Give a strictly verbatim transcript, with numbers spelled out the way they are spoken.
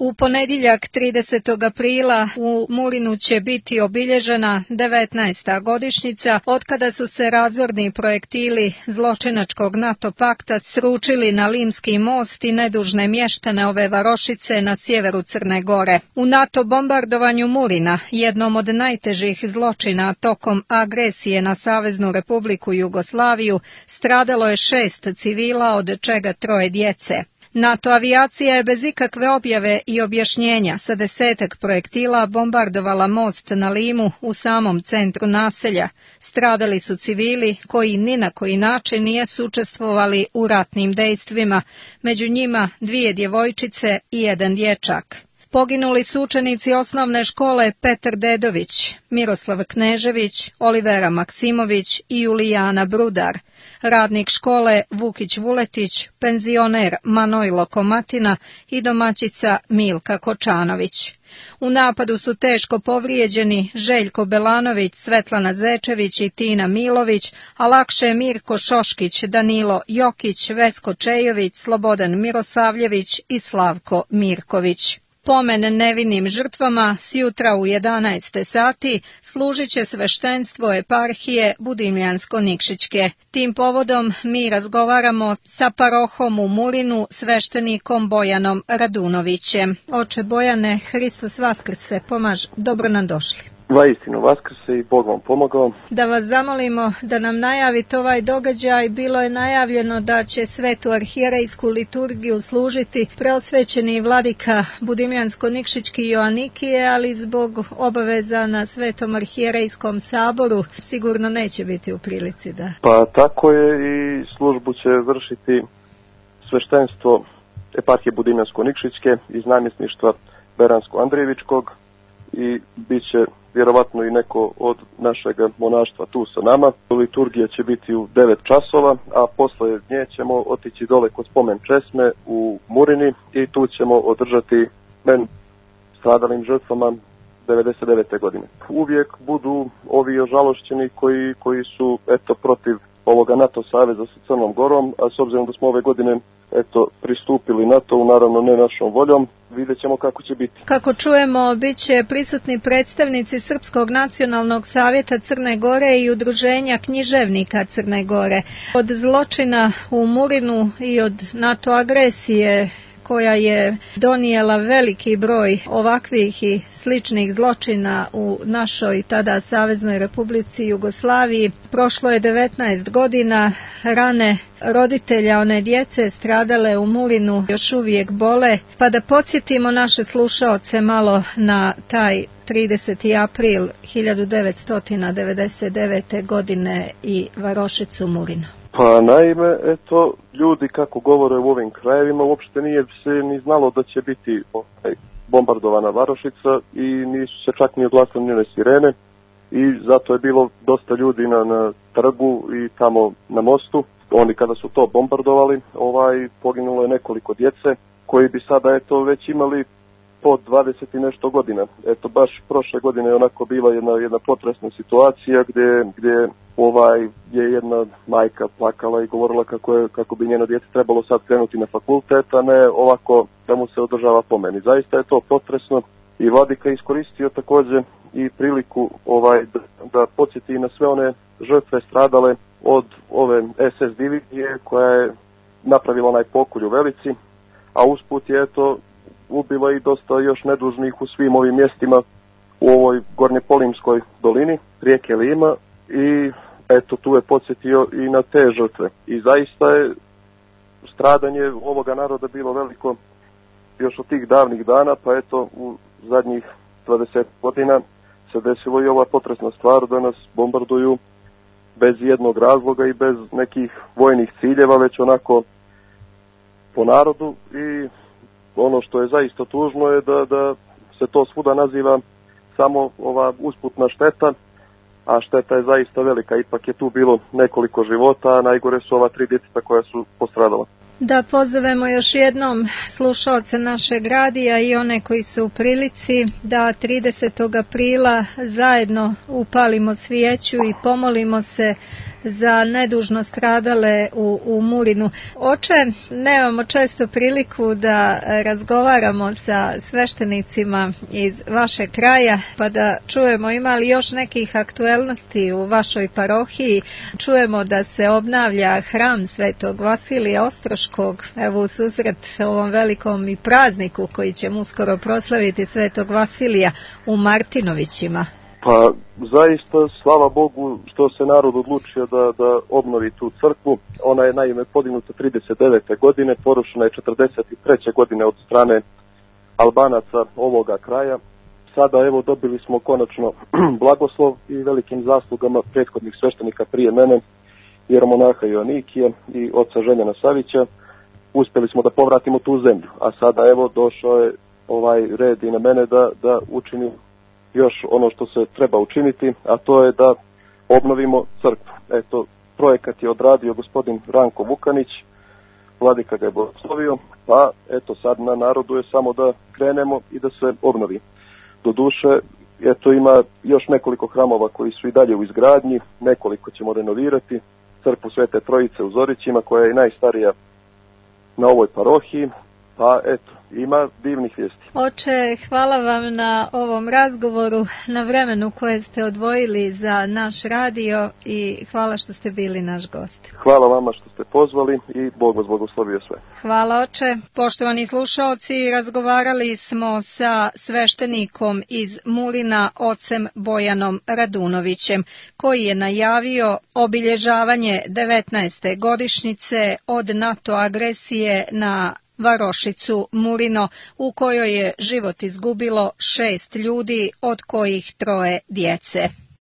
U ponedjeljak tridesetog aprila u Mulinu će biti obilježena devetnaesta godišnjica otkada su se razorni projektili zločinačkog NATO pakta sručili na Limski most i nedužne mještane ove varošice na sjeveru Crne Gore. U NATO bombardovanju Mulina, jednom od najtežih zločina tokom agresije na Saveznu Republiku Jugoslaviju, stradalo je šest civila, od čega troje djece. NATO avijacija je bez ikakve objave i objašnjenja sa desetak projektila bombardovala most na Limu u samom centru naselja. Stradali su civili koji ni na koji način nisu učestvovali u ratnim dejstvima, među njima dvije djevojčice i jedan dječak. Poginuli su učenici osnovne škole Petar Dedović, Miroslav Knežević, Olivera Maksimović i Julijana Brudar, radnik škole Vukić Vuletić, penzioner Manojlo Komatina i domaćica Milka Kočanović. U napadu su teško povrijeđeni Željko Belanović, Svetlana Zečević i Tina Milović, a lakše Mirko Šoškić, Danilo Jokić, Vesko Čejović, Slobodan Mirosavljević i Slavko Mirković. Pomen nevinim žrtvama sjutra u jedanaest sati služit će sveštenstvo eparhije Budimljansko-Nikšićke. Tim povodom mi razgovaramo sa parohom u Mulinu, sveštenikom Bojanom Radunovićem. Oče Bojane, Hristos Vaskrse, pomaž, dobro nam došli. Vaistinu Vaskrse i Bog vam pomogao. Da vas zamolimo da nam najavite ovaj događaj. Bilo je najavljeno da će svetu arhijerejsku liturgiju služiti preosvećeni vladika Budimljansko-Nikšićki Joanikije, ali zbog obaveza na Svetom arhijerejskom saboru sigurno neće biti u prilici da... Pa tako je, i službu će vršiti sveštenstvo eparhije Budimljansko-Nikšićke iz namjesništva Beransko-Andrijevičkog i bit će vjerovatno i neko od našeg monaštva tu sa nama. Liturgija će biti u devet časova, a posle nje ćemo otići dole kod spomen česme u Murini i tu ćemo održati men stradalim žrtvama devedeset devete godine. Uvijek budu ovi ožalošćeni koji, koji su eto protiv ovoga NATO saveza sa Crnom Gorom, a s obzirom da smo ove godine eto pristupili NATO-u, naravno ne našom voljom, vidjet ćemo kako će biti. Kako čujemo, bit će prisutni predstavnici Srpskog nacionalnog savjeta Crne Gore i udruženja književnika Crne Gore. Od zločina u Mulinu i od NATO agresije koja je donijela veliki broj ovakvih i sličnih zločina u našoj tada Saveznoj Republici Jugoslaviji. Prošlo je devetnaest godina, rane roditelja one djece stradale u Mulinu još uvijek bole, pa da podsjetimo naše slušaoce malo na taj trideseti april hiljadu devetsto devedeset devete. godine i varošicu Mulinu. Pa naime, eto, ljudi kako govore u ovim krajevima, uopšte nije se ni znalo da će biti ovaj, bombardovana varošica i nisu se čak ni oglasile njene sirene i zato je bilo dosta ljudi na, na trgu i tamo na mostu. Oni kada su to bombardovali, ovaj, poginulo je nekoliko djece koji bi sada eto već imali po dvadeset i nešto godina. Eto, baš prošle godine je onako bila jedna, jedna potresna situacija gdje, gdje ovaj, je jedna majka plakala i govorila kako, je, kako bi njeno djece trebalo sad krenuti na fakultet, a ne ovako da mu se održava pomen. I zaista je to potresno i vladika iskoristio također i priliku ovaj, da, da podsjeti na sve one žrtve stradale od ove es es divizije koja je napravila onaj pokolj u Velici, a usput je eto ubilo i dosta još nedužnih u svim ovim mjestima u ovoj Gornjepolimskoj dolini, rijeke Lima, i eto tu je podsjetio i na te žrtve. I zaista je stradanje ovoga naroda bilo veliko još od tih davnih dana, pa eto u zadnjih dvadeset godina se desilo i ova potresna stvar da nas bombarduju bez jednog razloga i bez nekih vojnih ciljeva, već onako po narodu. I ono što je zaista tužno je da, da se to svuda naziva samo ova usputna šteta, a šteta je zaista velika. Ipak je tu bilo nekoliko života, a najgore su ova tri djeteta koja su postradala. Da pozovemo još jednom slušaoce našeg radija i one koji su u prilici da tridesetog aprila zajedno upalimo svijeću i pomolimo se za nedužno stradale u, u Mulinu. Oče, nemamo često priliku da razgovaramo sa sveštenicima iz vašeg kraja, pa da čujemo ima li još nekih aktuelnosti u vašoj parohiji. Čujemo da se obnavlja hram Svetog Vasilija Ostroškog, evo u susret ovom velikom i prazniku koji ćemo uskoro proslaviti Svetog Vasilija u Martinovićima. Pa zaista, slava Bogu što se narod odlučio da, da obnovi tu crkvu. Ona je naime podignuta trideset devete godine, porušena je četrdeset treće godine od strane Albanaca ovoga kraja. Sada evo dobili smo konačno blagoslov i velikim zaslugama prethodnih sveštenika prije mene, jeromonaha Joanikija i oca Željana Savića, uspjeli smo da povratimo tu zemlju. A sada evo došao je ovaj red i na mene da, da učinim još ono što se treba učiniti, a to je da obnovimo crkvu. Eto, projekat je odradio gospodin Ranko Vukanić, vladika ga je blagoslovio, pa eto sad na narodu je samo da krenemo i da se obnovi. Doduše, eto ima još nekoliko hramova koji su i dalje u izgradnji, nekoliko ćemo renovirati, crkvu Svete Trojice u Zorićima koja je najstarija na ovoj parohiji, pa eto, ima divnih vijesti. Oče, hvala vam na ovom razgovoru, na vremenu koje ste odvojili za naš radio i hvala što ste bili naš gost. Hvala vama što ste pozvali i Bog vas blagoslovio sve. Hvala oče. Poštovani slušaoci, razgovarali smo sa sveštenikom iz Mulina, ocem Bojanom Radunovićem, koji je najavio obilježavanje devetnaeste godišnjice od NATO agresije na varošicu Mulino, u kojoj je život izgubilo šest ljudi, od kojih troje djece.